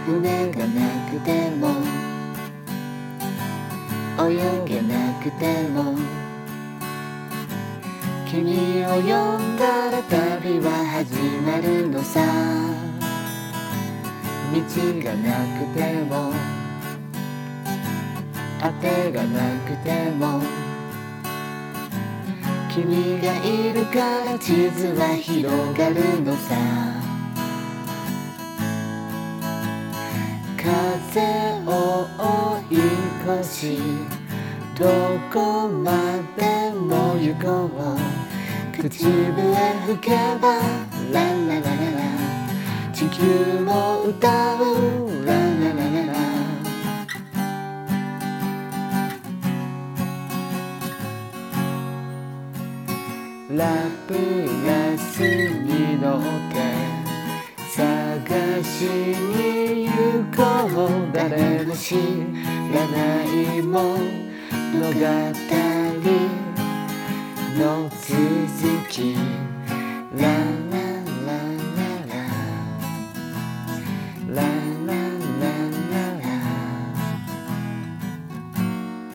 船がなくても泳げなくても君を呼んだら旅は始まるのさ。道がなくても当てがなくても君がいるから地図は広がるのさ。風を追い越しどこまでも行こう。口笛吹けばラララララ地球も歌うラララララ。ラプラスに乗って探しに行こう。誰も知らない物語の続き